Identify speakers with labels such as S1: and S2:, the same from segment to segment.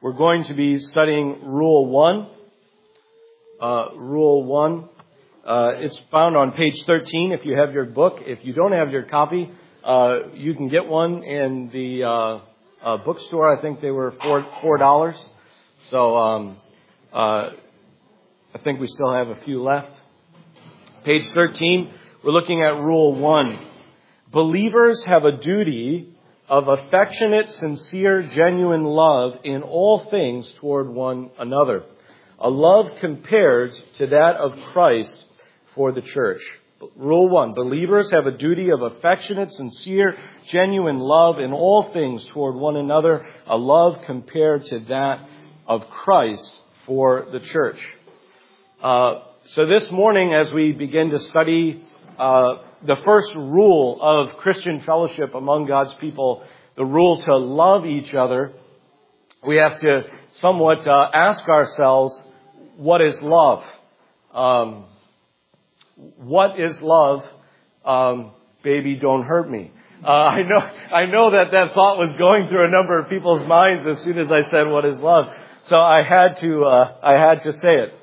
S1: We're going to be studying Rule 1. Rule 1. It's found on page 13 if you have your book. If you don't have your copy, you can get one in the bookstore. I think they were $4. So I think we still have a few left. Page 13, we're looking at Rule 1. Believers have a duty of affectionate, sincere, genuine love in all things toward one another. A love compared to that of Christ for the church. Rule 1. Believers have a duty of affectionate, sincere, genuine love in all things toward one another. A love compared to that of Christ for the church. So this morning, as we begin to study the first rule of Christian fellowship among God's people, the rule to love each other, we have to somewhat ask ourselves, what is love? What is love? Baby, don't hurt me. I know that thought was going through a number of people's minds as soon as I said, what is love? So I had to say it.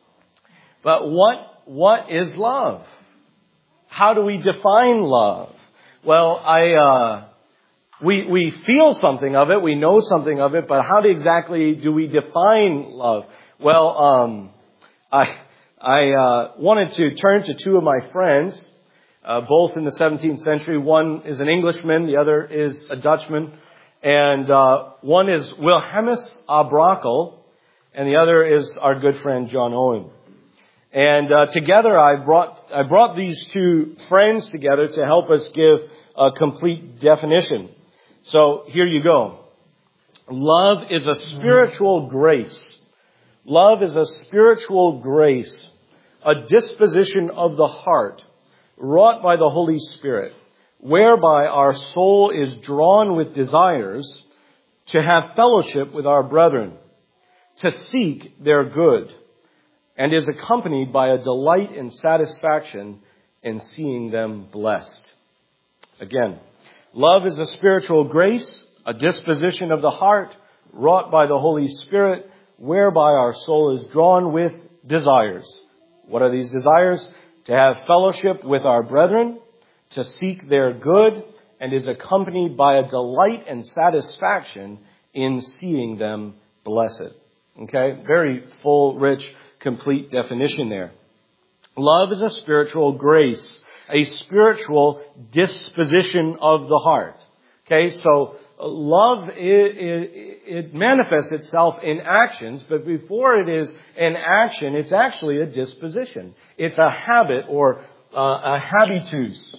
S1: But what is love? How do we define love? Well, we feel something of it, we know something of it, but how exactly do we define love? Well, I wanted to turn to two of my friends, both in the 17th century. One is an Englishman, the other is a Dutchman, and one is Wilhelmus à Brakel, and the other is our good friend John Owen. And together I brought these two friends together to help us give a complete definition. So here you go. Love is a spiritual grace. Love is a spiritual grace, a disposition of the heart wrought by the Holy Spirit, whereby our soul is drawn with desires to have fellowship with our brethren, to seek their good, and is accompanied by a delight and satisfaction in seeing them blessed. Again, love is a spiritual grace, a disposition of the heart wrought by the Holy Spirit, whereby our soul is drawn with desires. What are these desires? To have fellowship with our brethren, to seek their good, and is accompanied by a delight and satisfaction in seeing them blessed. Okay? Very full, rich, complete definition there. Love is a spiritual grace, a spiritual disposition of the heart. Okay, so love, it manifests itself in actions, but before it is an action, it's actually a disposition. It's a habit or a habitus.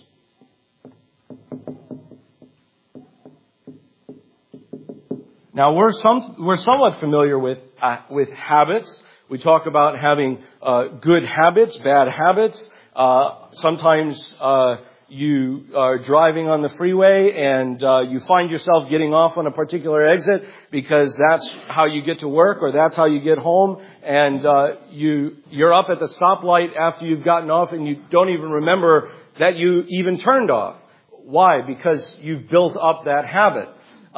S1: Now we're somewhat familiar with habits. We talk about having good habits, bad habits. Sometimes you are driving on the freeway and you find yourself getting off on a particular exit because that's how you get to work or that's how you get home, and you're up at the stoplight after you've gotten off and you don't even remember that you even turned off. Why? Because you've built up that habit.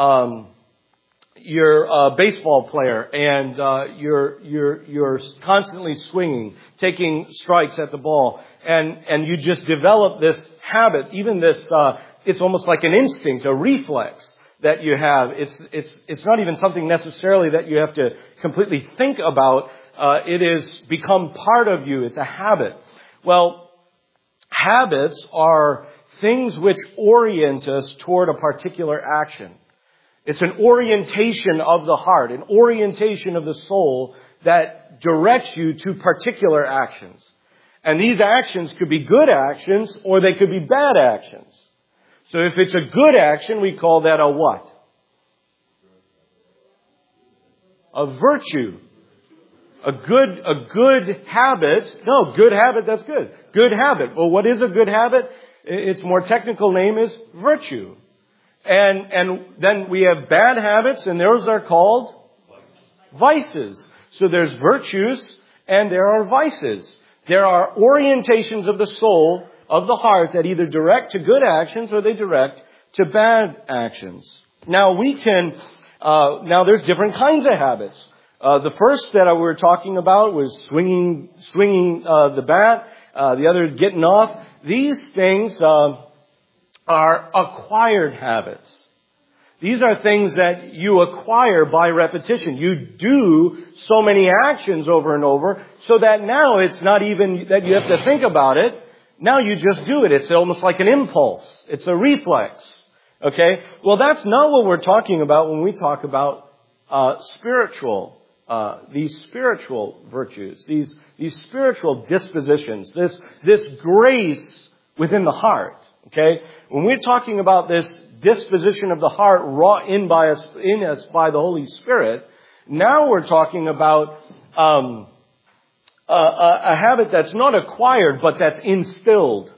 S1: You're a baseball player and you're constantly swinging, taking strikes at the ball, and you just develop this habit, even this it's almost like an instinct, a reflex that you have. It's not even something necessarily that you have to completely think about. It is become part of you. It's a habit. Well, habits are things which orient us toward a particular action. It's an orientation of the heart, an orientation of the soul that directs you to particular actions. And these actions could be good actions or they could be bad actions. So if it's a good action, we call that a what? A virtue. A good habit. No, good habit, that's good. Good habit. Well, what is a good habit? Its more technical name is virtue. And then we have bad habits, and those are called vices. So there's virtues and there are vices. There are orientations of the soul, of the heart, that either direct to good actions or they direct to bad actions. Now we can Now there's different kinds of habits. The first that we were talking about was swinging the bat. The other, getting off. These things are acquired habits. These are things that you acquire by repetition. You do so many actions over and over so that now it's not even that you have to think about it. Now you just do it. It's almost like an impulse. It's a reflex. Okay? Well, that's not what we're talking about when we talk about these spiritual virtues, these spiritual dispositions, this grace within the heart. Okay? When we're talking about this disposition of the heart wrought in us by the Holy Spirit, now we're talking about a habit that's not acquired, but that's instilled.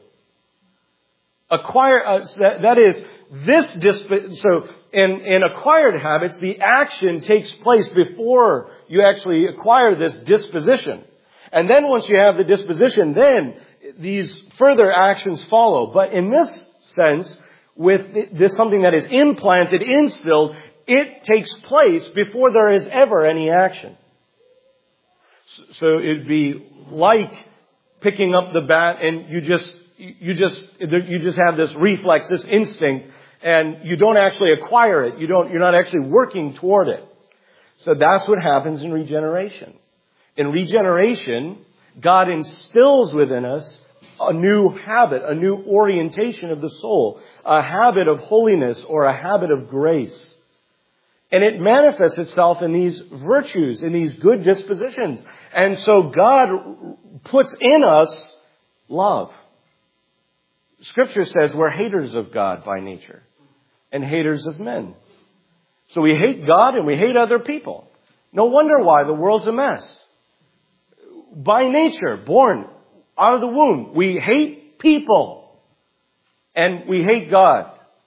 S1: That is, so in acquired habits, the action takes place before you actually acquire this disposition. And then once you have the disposition, then these further actions follow. But in this sense, with this something that is implanted, instilled, it takes place before there is ever any action. So it'd be like picking up the bat and you just have this reflex, this instinct, and you don't actually acquire it. You're not actually working toward it. So that's what happens in regeneration. In regeneration, God instills within us a new habit, a new orientation of the soul, a habit of holiness or a habit of grace. And it manifests itself in these virtues, in these good dispositions. And so God puts in us love. Scripture says we're haters of God by nature and haters of men. So we hate God and we hate other people. No wonder why the world's a mess. By nature, born out of the womb, we hate people and we hate God.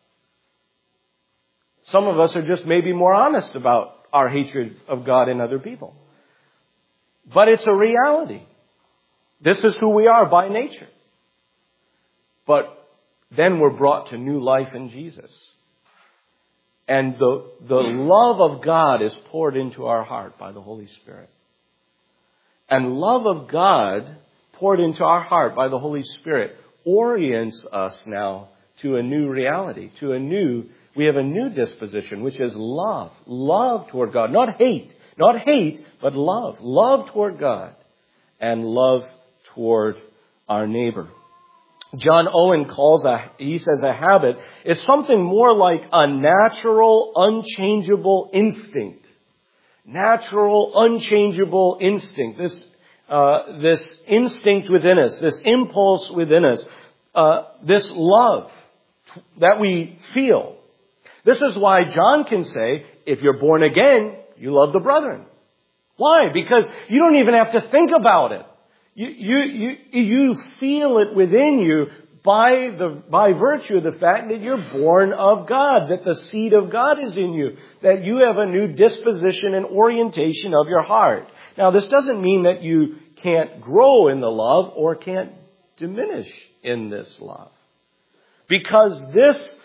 S1: Some of us are just maybe more honest about our hatred of God and other people. But it's a reality. This is who we are by nature. But then we're brought to new life in Jesus. And the love of God is poured into our heart by the Holy Spirit. And love of God poured into our heart by the Holy Spirit orients us now to a new reality, we have a new disposition, which is love. Love toward God. Not hate, but love. Love toward God and love toward our neighbor. John Owen says a habit is something more like a natural, unchangeable instinct. Natural, unchangeable instinct. This instinct within us, this impulse within us, this love that we feel. This is why John can say, if you're born again, you love the brethren. Why? Because you don't even have to think about it. You feel it within you by virtue of the fact that you're born of God, that the seed of God is in you, that you have a new disposition and orientation of your heart. Now, this doesn't mean that you can't grow in the love or can't diminish in this love. Because this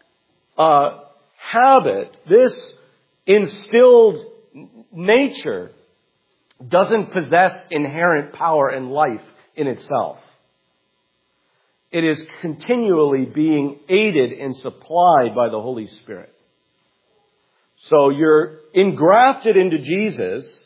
S1: habit, this instilled nature, doesn't possess inherent power and life in itself. It is continually being aided and supplied by the Holy Spirit. So you're engrafted into Jesus,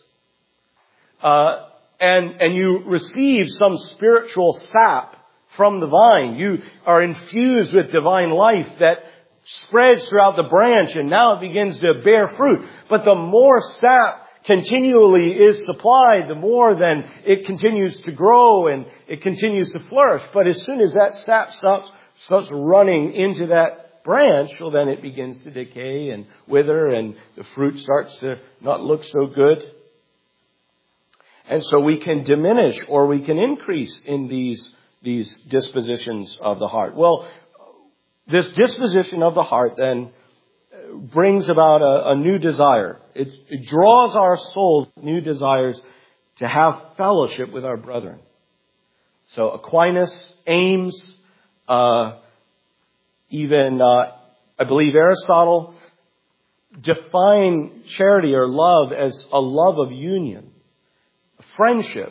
S1: and you receive some spiritual sap from the vine. You are infused with divine life that spreads throughout the branch, and now it begins to bear fruit. But the more sap continually is supplied, the more then it continues to grow and it continues to flourish. But as soon as that sap starts running into that branch, well, then it begins to decay and wither, and the fruit starts to not look so good. And so we can diminish or we can increase in these dispositions of the heart. Well, this disposition of the heart then brings about a new desire. It draws our souls new desires to have fellowship with our brethren. So Aquinas, Ames, even I believe Aristotle, define charity or love as a love of union, friendship.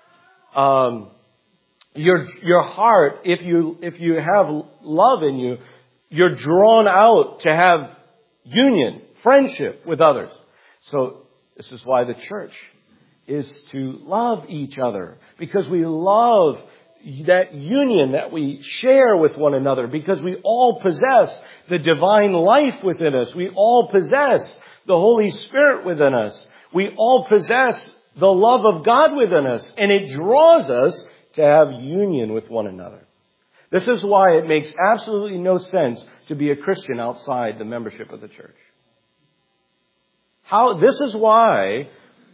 S1: Your heart, if you have love in you, you're drawn out to have union, friendship with others. So this is why the church is to love each other, because we love that union that we share with one another, because we all possess the divine life within us. We all possess the Holy Spirit within us. We all possess the love of God within us, and it draws us to have union with one another. This is why it makes absolutely no sense to be a Christian outside the membership of the church. This is why,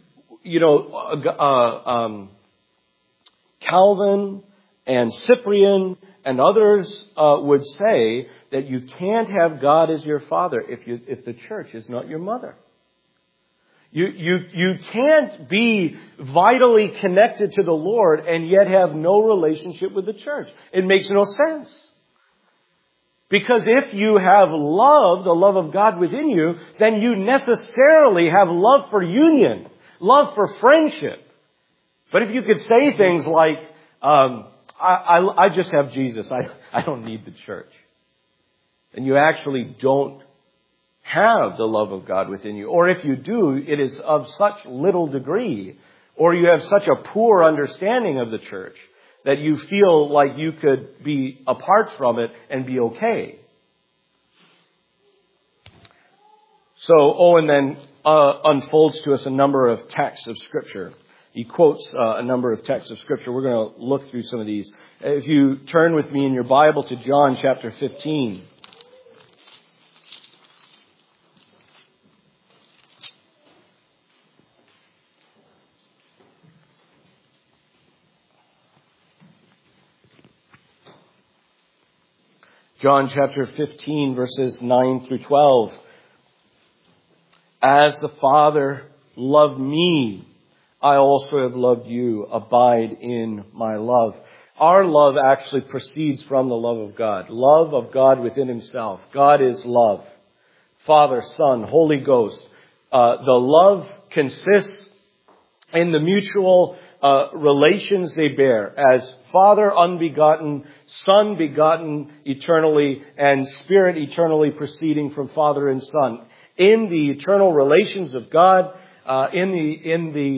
S1: Calvin and Cyprian and others would say that you can't have God as your father if the church is not your mother. You can't be vitally connected to the Lord and yet have no relationship with the church. It makes no sense. Because if you have love, the love of God within you, then you necessarily have love for union, love for friendship. But if you could say things like, I just have Jesus, I don't need the church, then you actually don't have the love of God within you. Or if you do, it is of such little degree, or you have such a poor understanding of the church that you feel like you could be apart from it and be okay. So Owen then unfolds to us a number of texts of Scripture. He quotes a number of texts of Scripture. We're going to look through some of these. If you turn with me in your Bible to John chapter 15. John chapter 15, verses 9 through 12. As the Father loved me, I also have loved you. Abide in my love. Our love actually proceeds from the love of God. Love of God within himself. God is love. Father, Son, Holy Ghost. The love consists in the mutual relations they bear as Father unbegotten, Son begotten eternally, and Spirit eternally proceeding from Father and Son. In the eternal relations of God, in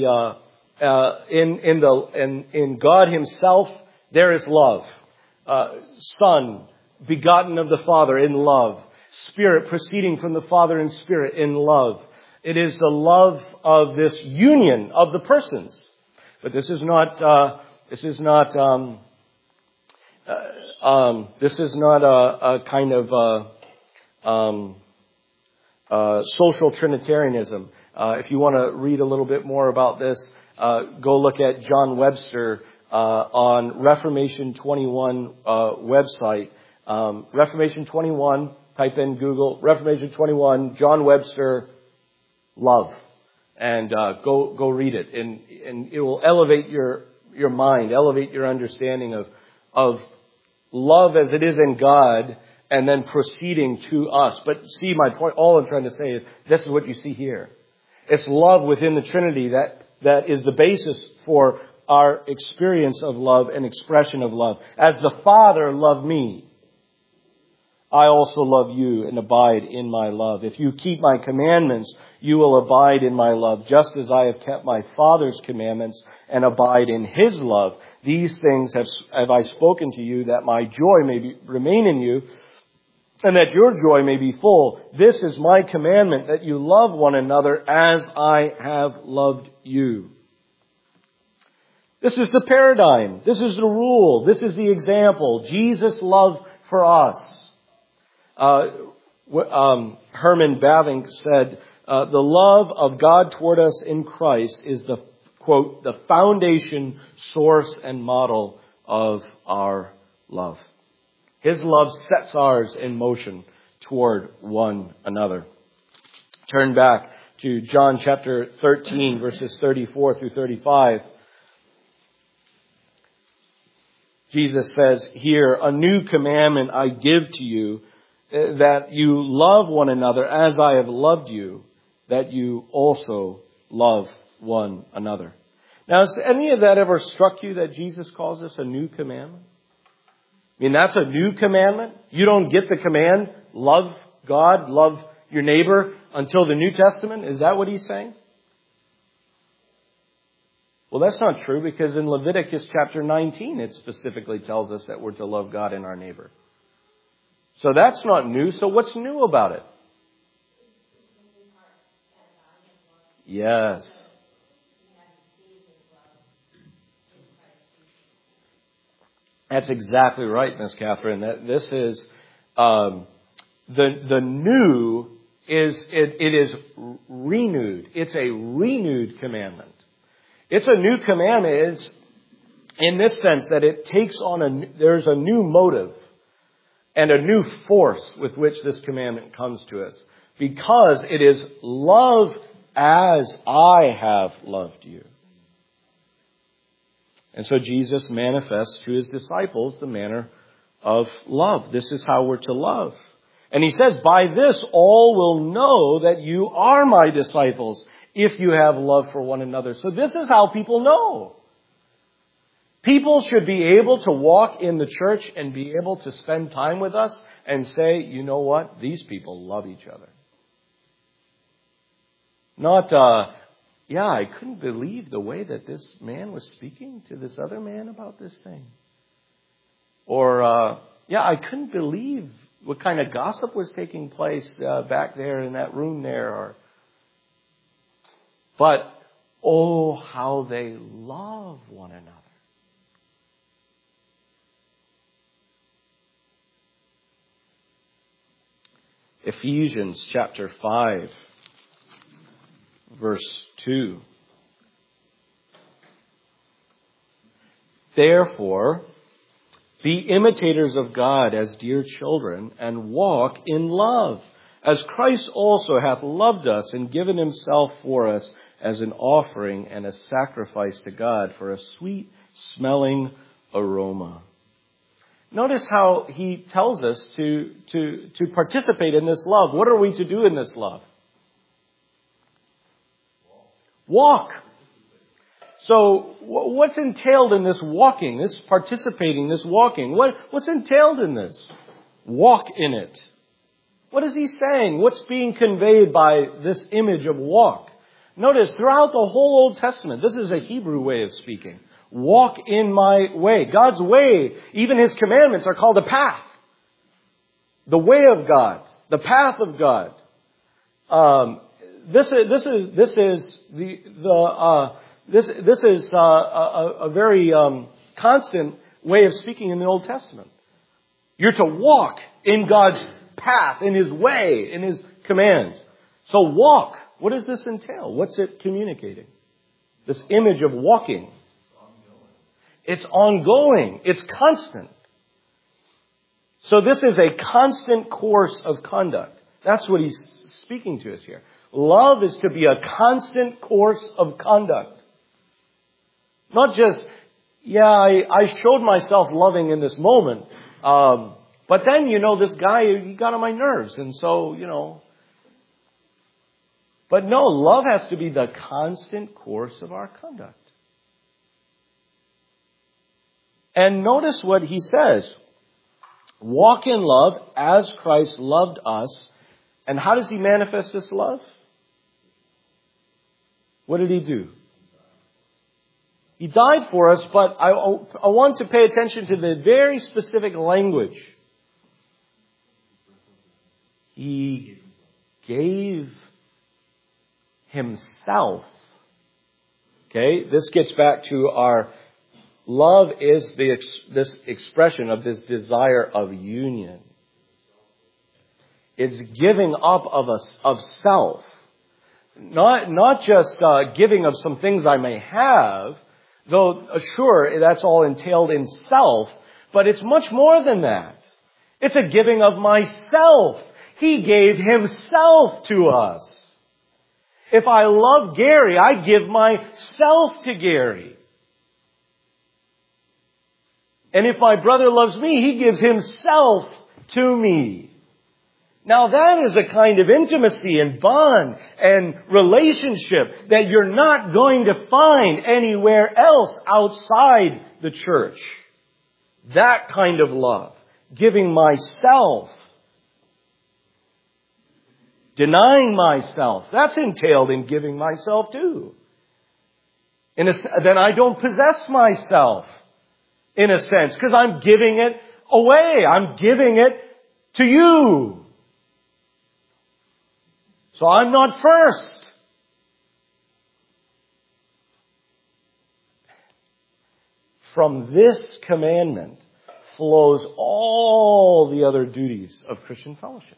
S1: God Himself, there is love. Son begotten of the Father in love. Spirit proceeding from the Father and Spirit in love. It is the love of this union of the persons. But this is not a kind of social Trinitarianism. If you want to read a little bit more about this, go look at John Webster on Reformation 21 website. Reformation 21. Type in Google Reformation 21 John Webster love. And go read it, and it will elevate your mind, elevate your understanding of love as it is in God, and then proceeding to us. But see, my point, all I'm trying to say is this is what you see here. It's love within the Trinity that is the basis for our experience of love and expression of love. As the Father loved me, I also love you, and abide in my love. If you keep my commandments, you will abide in my love, just as I have kept my Father's commandments and abide in His love. These things have I spoken to you, that my joy may remain in you, and that your joy may be full. This is my commandment, that you love one another as I have loved you. This is the paradigm. This is the rule. This is the example. Jesus' love for us. Herman Bavinck said, the love of God toward us in Christ is the, quote, the foundation, source, and model of our love. His love sets ours in motion toward one another. Turn back to John chapter 13, verses 34 through 35. Jesus says here, a new commandment I give to you, that you love one another as I have loved you, that you also love one another. Now, has any of that ever struck you that Jesus calls us a new commandment? I mean, that's a new commandment. You don't get the command, love God, love your neighbor, until the New Testament. Is that what he's saying? Well, that's not true, because in Leviticus chapter 19, it specifically tells us that we're to love God and our neighbor. So that's not new. So what's new about it? Yes. That's exactly right, Miss Catherine. That this is the new is it is renewed. It's a renewed commandment. It's a new commandment. It's in this sense that it takes on there's a new motive and a new force with which this commandment comes to us, because it is love as I have loved you. And so Jesus manifests to his disciples the manner of love. This is how we're to love. And he says, by this all will know that you are my disciples, if you have love for one another. So this is how people know. People should be able to walk in the church and be able to spend time with us and say, you know what? These people love each other. Not, I couldn't believe the way that this man was speaking to this other man about this thing. Or, I couldn't believe what kind of gossip was taking place back there in that room there. But, oh, how they love one another. Ephesians chapter 5, verse 2. Therefore, be imitators of God as dear children, and walk in love, as Christ also hath loved us and given himself for us as an offering and a sacrifice to God for a sweet-smelling aroma. Notice how he tells us to participate in this love. What are we to do in this love? Walk. So what's entailed in this walking, this participating, this walking? What's entailed in this? Walk in it. What is he saying? What's being conveyed by this image of walk? Notice throughout the whole Old Testament, this is a Hebrew way of speaking. Walk in my way. God's way, even his commandments, are called a path. The way of God, the path of God. This is a very constant way of speaking in the Old Testament. You're to walk in God's path, in his way, in his commands. So walk. What does this entail? What's it communicating? This image of walking. It's ongoing. It's constant. So this is a constant course of conduct. That's what he's speaking to us here. Love is to be a constant course of conduct. Not just, I showed myself loving in this moment. But then, this guy, he got on my nerves. And so, But no, love has to be the constant course of our conduct. And notice what he says. Walk in love as Christ loved us. And how does he manifest this love? What did he do? He died for us, but I want to pay attention to the very specific language. He gave himself. Okay, this gets back to our love is this expression of this desire of union. It's giving up of self. Not just giving of some things I may have, though sure, that's all entailed in self, but it's much more than that. It's a giving of myself. He gave himself to us. If I love Gary, I give myself to Gary. And if my brother loves me, he gives himself to me. Now that is a kind of intimacy and bond and relationship that you're not going to find anywhere else outside the church. That kind of love. Giving myself. Denying myself. That's entailed in giving myself too. Then I don't possess myself. In a sense. Because I'm giving it away. I'm giving it to you. So I'm not first. From this commandment flows all the other duties of Christian fellowship.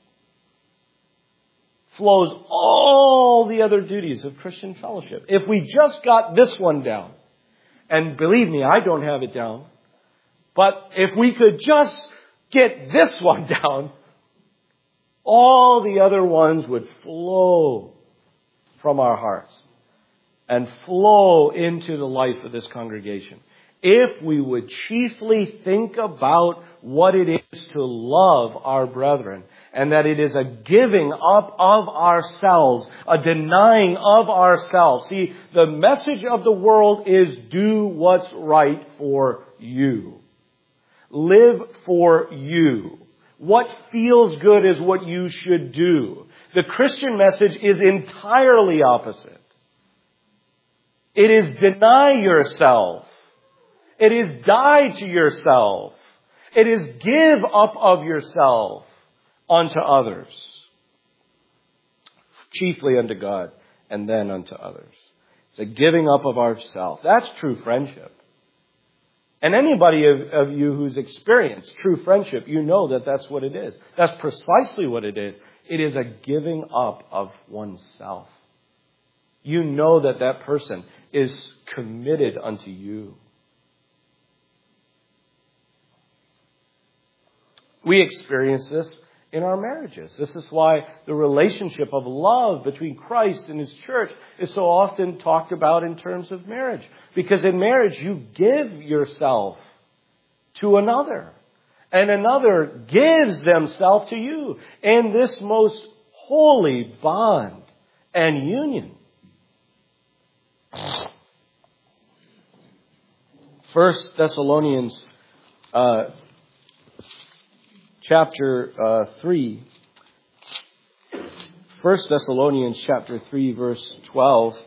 S1: Flows all the other duties of Christian fellowship. If we just got this one down, and believe me, I don't have it down, but if we could just get this one down, all the other ones would flow from our hearts and flow into the life of this congregation. If we would chiefly think about what it is to love our brethren, and that it is a giving up of ourselves, a denying of ourselves. See, the message of the world is do what's right for you. Live for you. What feels good is what you should do. The Christian message is entirely opposite. It is deny yourself. It is die to yourself. It is give up of yourself unto others. Chiefly unto God and then unto others. It's a giving up of ourself. That's true friendship. And anybody of you who's experienced true friendship, you know that that's what it is. That's precisely what it is. It is a giving up of oneself. You know that that person is committed unto you. We experience this in our marriages. This is why the relationship of love between Christ and His church is so often talked about in terms of marriage. Because in marriage, you give yourself to another. And another gives themselves to you in this most holy bond and union. 1 Thessalonians chapter 3. 1 Thessalonians chapter 3 verse 12.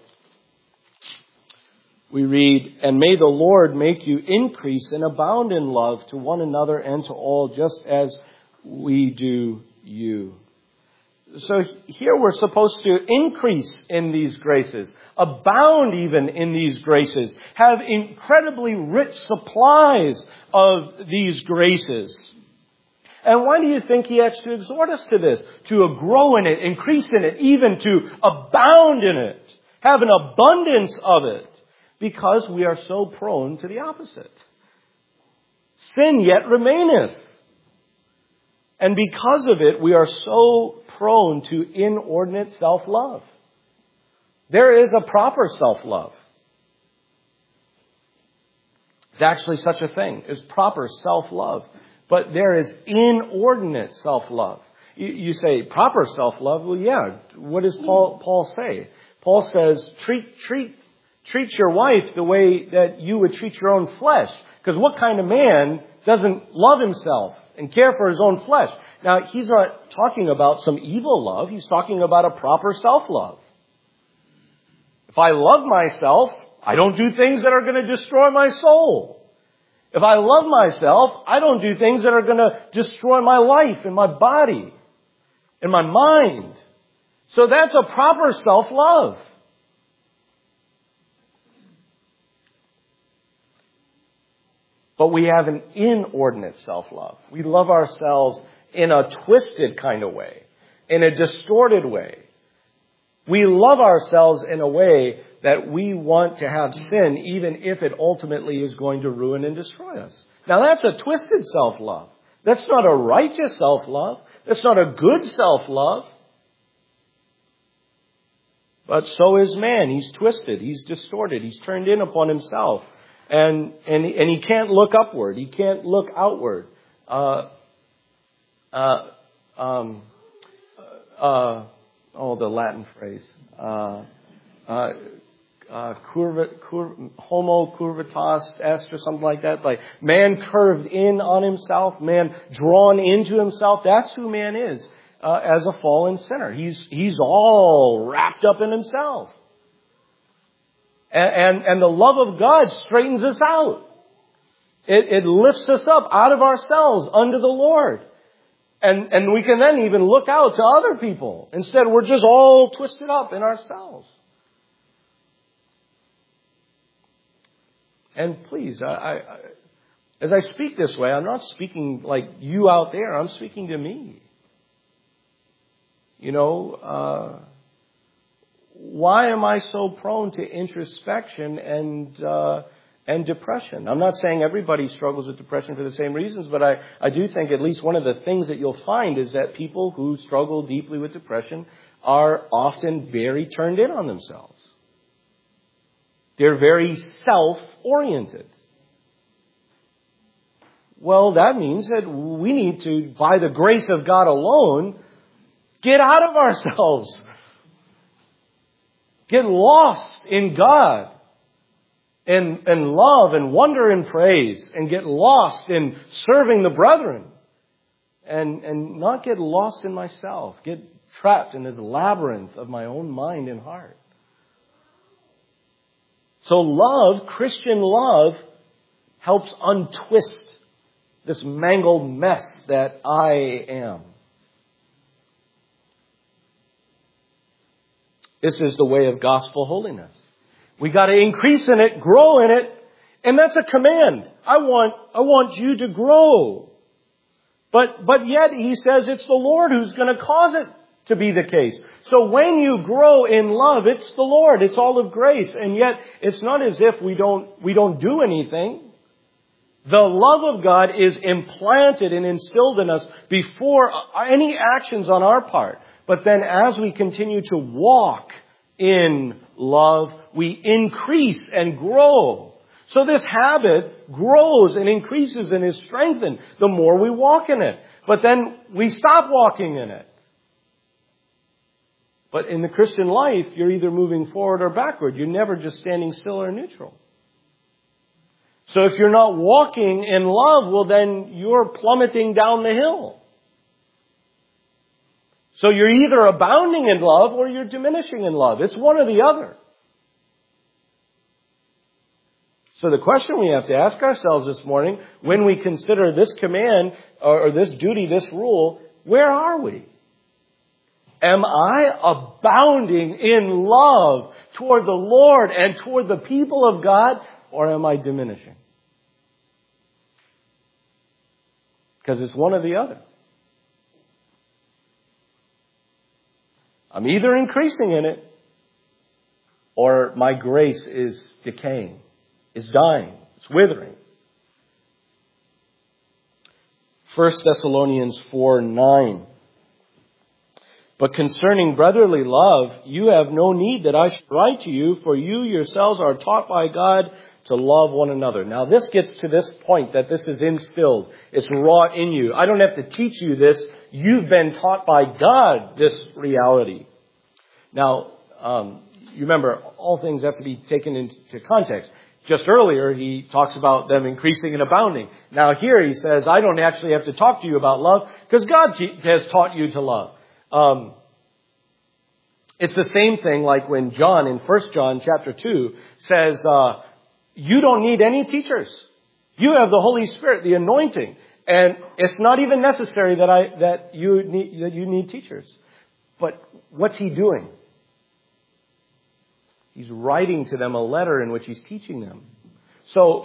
S1: We read, "And may the Lord make you increase and abound in love to one another and to all, just as we do you." So here we're supposed to increase in these graces, abound even in these graces, have incredibly rich supplies of these graces. And why do you think he has to exhort us to this? To grow in it, increase in it, even to abound in it, have an abundance of it, because we are so prone to the opposite. Sin yet remaineth. And because of it, we are so prone to inordinate self-love. There is a proper self-love. There's actually such a thing as proper self-love. But there is inordinate self-love. You say proper self-love? Well, yeah. What does Paul say? Paul says, treat your wife the way that you would treat your own flesh. Because what kind of man doesn't love himself and care for his own flesh? Now, he's not talking about some evil love. He's talking about a proper self-love. If I love myself, I don't do things that are going to destroy my soul. If I love myself, I don't do things that are going to destroy my life and my body and my mind. So that's a proper self-love. But we have an inordinate self-love. We love ourselves in a twisted kind of way, in a distorted way. We love ourselves in a way that we want to have sin, even if it ultimately is going to ruin and destroy us. Now that's a twisted self-love. That's not a righteous self-love. That's not a good self-love. But so is man. He's twisted. He's distorted. He's turned in upon himself. And he can't look upward. He can't look outward. the Latin phrase. Homo curvatus est or something like that. Like man curved in on himself, man drawn into himself. That's who man is as a fallen sinner. He's all wrapped up in himself. And the love of God straightens us out. It lifts us up out of ourselves unto the Lord. And we can then even look out to other people. Instead, we're just all twisted up in ourselves. And please, as I speak this way, I'm not speaking like you out there. I'm speaking to me. Why am I so prone to introspection and depression? I'm not saying everybody struggles with depression for the same reasons, but I do think at least one of the things that you'll find is that people who struggle deeply with depression are often very turned in on themselves. They're very self-oriented. Well, that means that we need to, by the grace of God alone, get out of ourselves. Get lost in God and love and wonder and praise, and get lost in serving the brethren, and not get lost in myself, get trapped in this labyrinth of my own mind and heart. So love, Christian love, helps untwist this mangled mess that I am. This is the way of gospel holiness. We got to increase in it, grow in it, and that's a command. I want you to grow. But yet he says it's the Lord who's going to cause it to be the case. So when you grow in love, it's the Lord. It's all of grace. And yet it's not as if we don't do anything. The love of God is implanted and instilled in us before any actions on our part. But then as we continue to walk in love, we increase and grow. So this habit grows and increases and is strengthened the more we walk in it. But then we stop walking in it. But in the Christian life, you're either moving forward or backward. You're never just standing still or neutral. So if you're not walking in love, well then you're plummeting down the hill. So you're either abounding in love or you're diminishing in love. It's one or the other. So the question we have to ask ourselves this morning, when we consider this command or this duty, this rule, where are we? Am I abounding in love toward the Lord and toward the people of God, or am I diminishing? Because it's one or the other. I'm either increasing in it, or my grace is decaying, is dying, it's withering. 1 Thessalonians 4:9. But concerning brotherly love, you have no need that I should write to you, for you yourselves are taught by God to love one another. Now this gets to this point that this is instilled. It's wrought in you. I don't have to teach you this. You've been taught by God this reality. Now, you remember, all things have to be taken into context. Just earlier, he talks about them increasing and abounding. Now here he says, I don't actually have to talk to you about love, because God has taught you to love. It's the same thing like when John in 1 John chapter 2 says, you don't need any teachers. You have the Holy Spirit, the anointing. And it's not even necessary that you need teachers. But what's he doing? He's writing to them a letter in which he's teaching them. So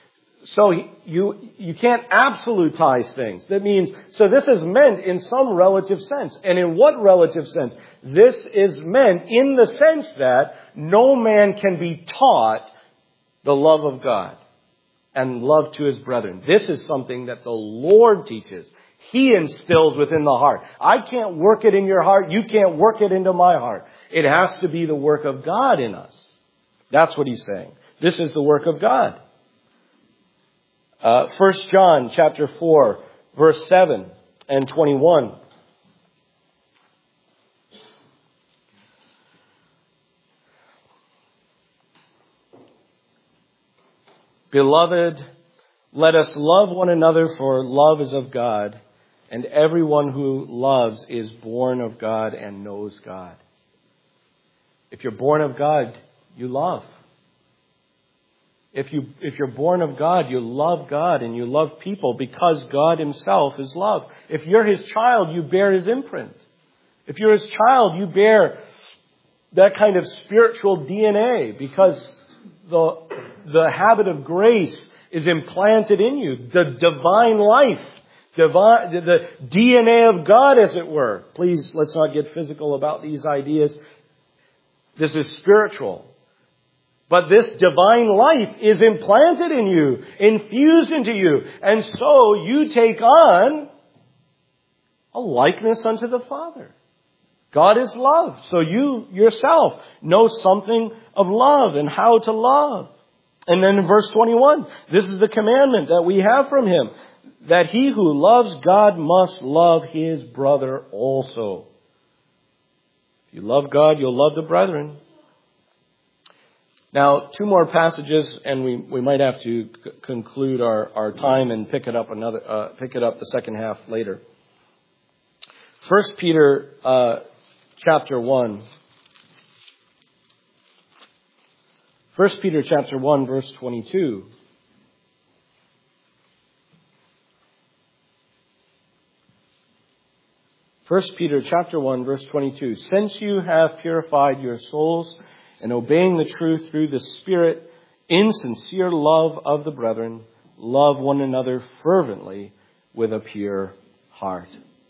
S1: you can't absolutize things. That means, so this is meant in some relative sense. And in what relative sense? This is meant in the sense that no man can be taught the love of God and love to his brethren. This is something that the Lord teaches. He instills within the heart. I can't work it in your heart. You can't work it into my heart. It has to be the work of God in us. That's what he's saying. This is the work of God. 1 John chapter 4, verse 7 and 21. Beloved, let us love one another, for love is of God, and everyone who loves is born of God and knows God. If you're born of God, you love. If you're born of God, you love God and you love people because God himself is love. If you're his child, you bear his imprint. If you're his child, you bear that kind of spiritual DNA because the habit of grace is implanted in you. The divine life, the DNA of God, as it were. Please, let's not get physical about these ideas. This is spiritual. But this divine life is implanted in you, infused into you. And so you take on a likeness unto the Father. God is love. So you yourself know something of love and how to love. And then in verse 21, this is the commandment that we have from him, that he who loves God must love his brother also. If you love God, you'll love the brethren. Now, two more passages, and we might have to conclude our time and pick it up the second half later. 1 Peter chapter 1. 1 Peter chapter 1, verse 22. First Peter chapter 1, verse 22. Since you have purified your souls and obeying the truth through the Spirit, in sincere love of the brethren, love one another fervently with a pure heart.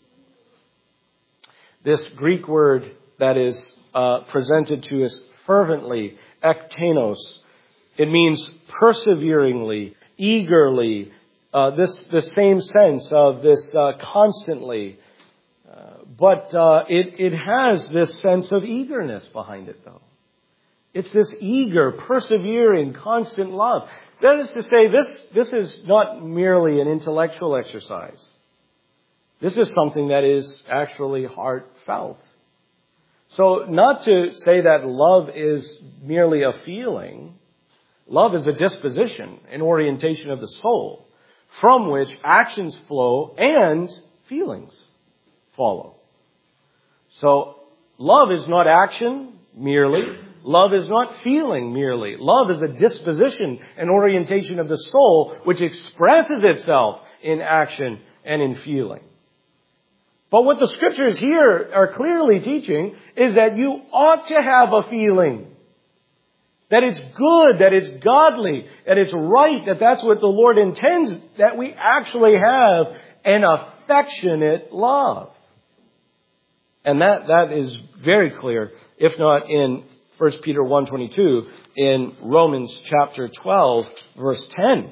S1: This Greek word that is presented to us fervently, ektenos, it means perseveringly, eagerly, the same sense of this constantly. But it has this sense of eagerness behind it, though. It's this eager, persevering, constant love. That is to say, this is not merely an intellectual exercise. This is something that is actually heartfelt. So not to say that love is merely a feeling. Love is a disposition, an orientation of the soul, from which actions flow and feelings follow. So love is not action merely. Love is not feeling merely. Love is a disposition, an orientation of the soul, which expresses itself in action and in feeling. But what the scriptures here are clearly teaching is that you ought to have a feeling. That it's good, that it's godly, that it's right, that that's what the Lord intends, that we actually have an affectionate love. And that is very clear, if not in 1 Peter 1:22, in Romans chapter 12, verse 10.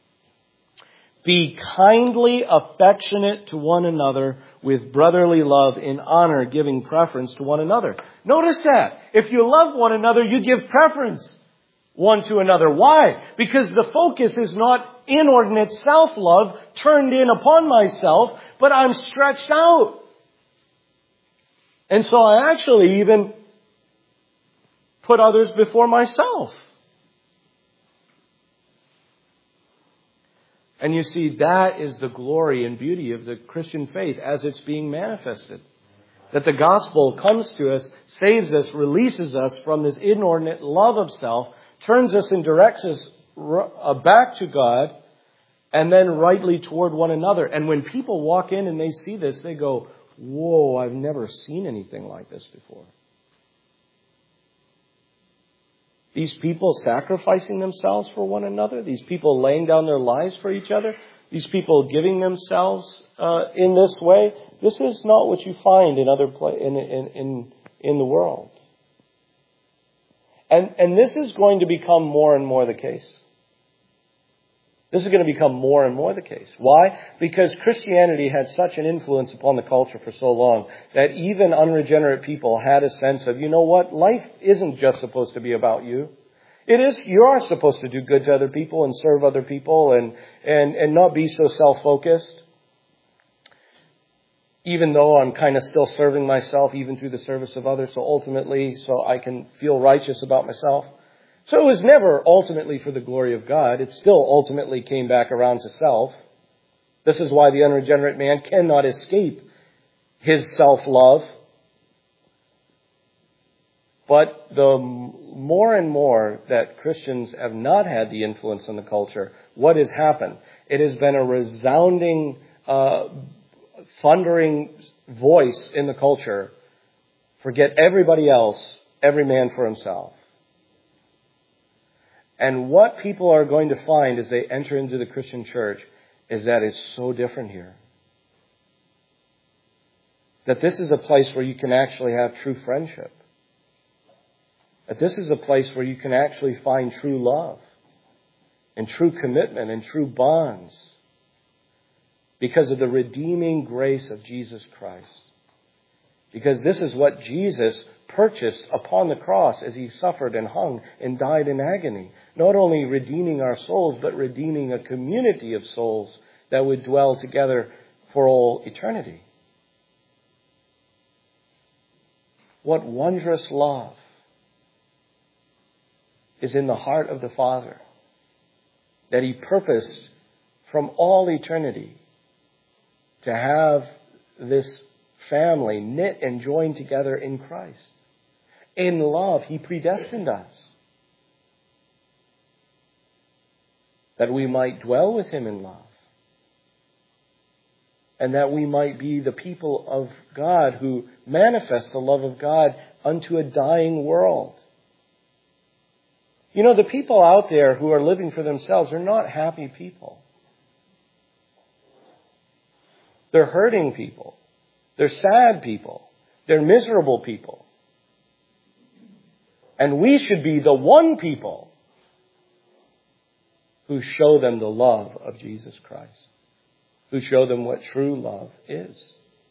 S1: Be kindly affectionate to one another with brotherly love, in honor, giving preference to one another. Notice that. If you love one another, you give preference one to another. Why? Because the focus is not inordinate self-love turned in upon myself, but I'm stretched out. And so I actually even put others before myself. And you see, that is the glory and beauty of the Christian faith as it's being manifested. That the gospel comes to us, saves us, releases us from this inordinate love of self, turns us and directs us back to God, and then rightly toward one another. And when people walk in and they see this, they go, whoa, I've never seen anything like this before. These people sacrificing themselves for one another. These people laying down their lives for each other. These people giving themselves in this way. This is not what you find in other in the world. And this is going to become more and more the case. This is going to become more and more the case. Why? Because Christianity had such an influence upon the culture for so long that even unregenerate people had a sense of, you know what? Life isn't just supposed to be about you. It is, you are supposed to do good to other people and serve other people and not be so self-focused. Even though I'm kind of still serving myself even through the service of others, so ultimately, so I can feel righteous about myself. So it was never ultimately for the glory of God. It still ultimately came back around to self. This is why the unregenerate man cannot escape his self-love. But the more and more that Christians have not had the influence on the culture, what has happened? It has been a resounding, thundering voice in the culture. Forget everybody else, every man for himself. And what people are going to find as they enter into the Christian church is that it's so different here. That this is a place where you can actually have true friendship. That this is a place where you can actually find true love and true commitment and true bonds because of the redeeming grace of Jesus Christ. Because this is what Jesus purchased upon the cross as he suffered and hung and died in agony. Not only redeeming our souls, but redeeming a community of souls that would dwell together for all eternity. What wondrous love is in the heart of the Father that he purposed from all eternity to have this family knit and joined together in Christ. In love, he predestined us that we might dwell with him in love and that we might be the people of God who manifest the love of God unto a dying world. You know, the people out there who are living for themselves are not happy people. They're hurting people. They're sad people. They're miserable people. And we should be the one people who show them the love of Jesus Christ. Who show them what true love is.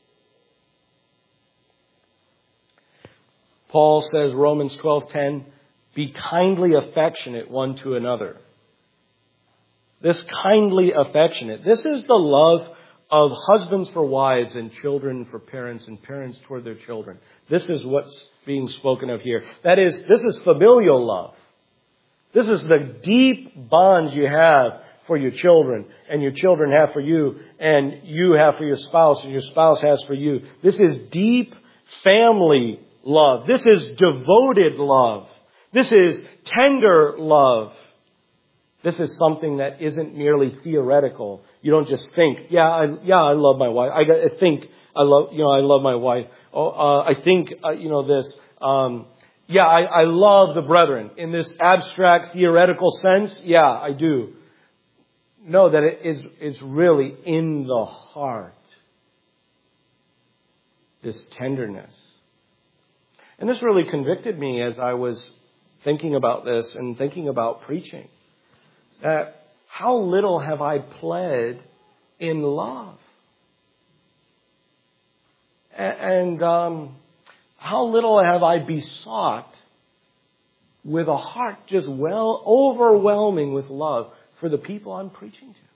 S1: Paul says, Romans 12:10, be kindly affectionate one to another. This kindly affectionate, this is the love of husbands for wives and children for parents and parents toward their children. This is what's being spoken of here. That is, this is familial love. This is the deep bonds you have for your children and your children have for you and you have for your spouse and your spouse has for you. This is deep family love. This is devoted love. This is tender love. This is something that isn't merely theoretical. You don't just think, I love my wife. I think I love my wife. I think, this. I love the brethren. In this abstract theoretical sense, I do. No, that it's really in the heart. This tenderness. And this really convicted me as I was thinking about this and thinking about preaching. That how little have I pled in love? And how little have I besought with a heart just overwhelming with love for the people I'm preaching to?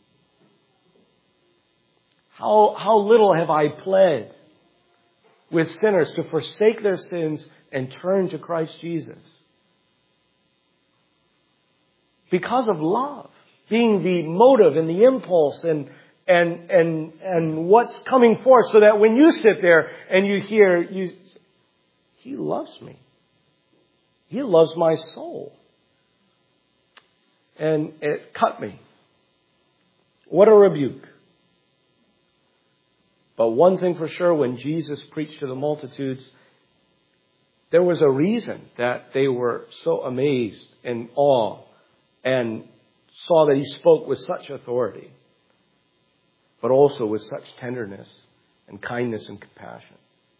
S1: How little have I pled with sinners to forsake their sins and turn to Christ Jesus? Because of love being the motive and the impulse and what's coming forth, so that when you sit there and you hear, he loves me. He loves my soul. And it cut me. What a rebuke. But one thing for sure, when Jesus preached to the multitudes, there was a reason that they were so amazed and awe and saw that he spoke with such authority, but also with such tenderness and kindness and compassion.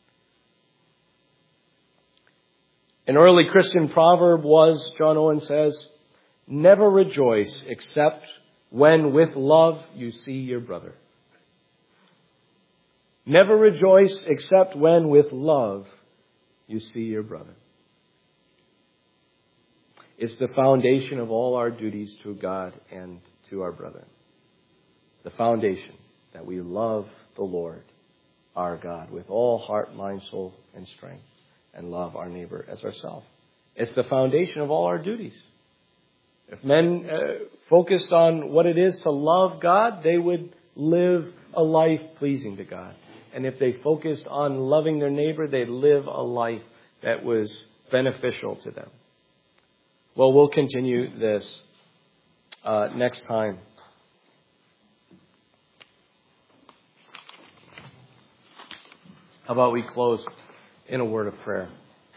S1: An early Christian proverb was, John Owen says, never rejoice except when with love you see your brother. Never rejoice except when with love you see your brother. It's the foundation of all our duties to God and to our brethren. The foundation that we love the Lord, our God, with all heart, mind, soul, and strength, and love our neighbor as ourselves. It's the foundation of all our duties. If men focused on what it is to love God, they would live a life pleasing to God. And if they focused on loving their neighbor, they'd live a life that was beneficial to them. Well, we'll continue this next time. How about we close in a word of prayer?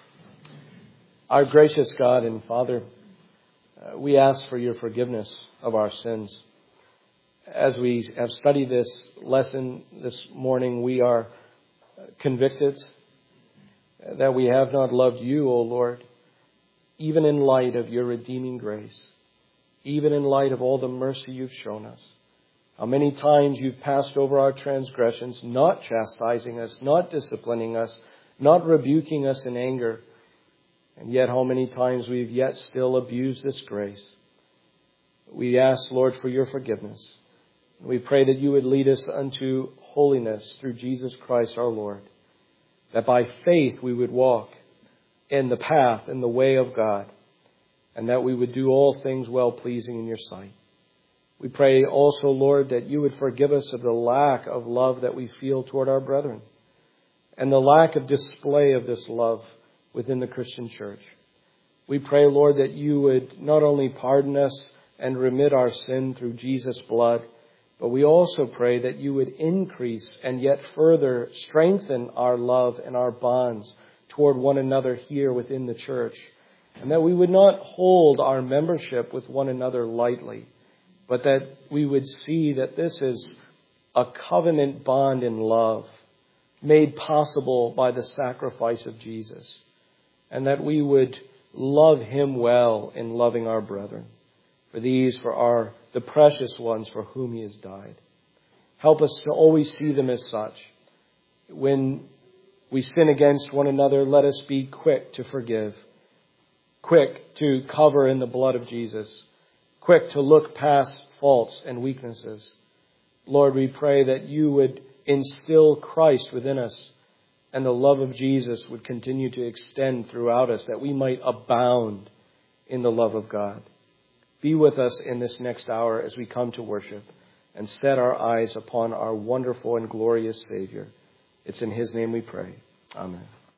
S1: Our gracious God and Father, we ask for your forgiveness of our sins. As we have studied this lesson this morning, we are convicted that we have not loved you, O Lord, even in light of your redeeming grace, even in light of all the mercy you've shown us. How many times you've passed over our transgressions, not chastising us, not disciplining us, not rebuking us in anger. And yet how many times we've yet still abused this grace. We ask, Lord, for your forgiveness. We pray that you would lead us unto holiness through Jesus Christ our Lord. That by faith we would walk in the path, in the way of God. And that we would do all things well pleasing in your sight. We pray also, Lord, that you would forgive us of the lack of love that we feel toward our brethren. And the lack of display of this love within the Christian church. We pray, Lord, that you would not only pardon us and remit our sin through Jesus' blood, but we also pray that you would increase and yet further strengthen our love and our bonds toward one another here within the church. And that we would not hold our membership with one another lightly, but that we would see that this is a covenant bond in love made possible by the sacrifice of Jesus. And that we would love him well in loving our brethren. For these are the precious ones for whom he has died. Help us to always see them as such. When we sin against one another, let us be quick to forgive. Quick to cover in the blood of Jesus. Quick to look past faults and weaknesses. Lord, we pray that you would instill Christ within us. And the love of Jesus would continue to extend throughout us, that we might abound in the love of God. Be with us in this next hour as we come to worship and set our eyes upon our wonderful and glorious Savior. It's in his name we pray. Amen.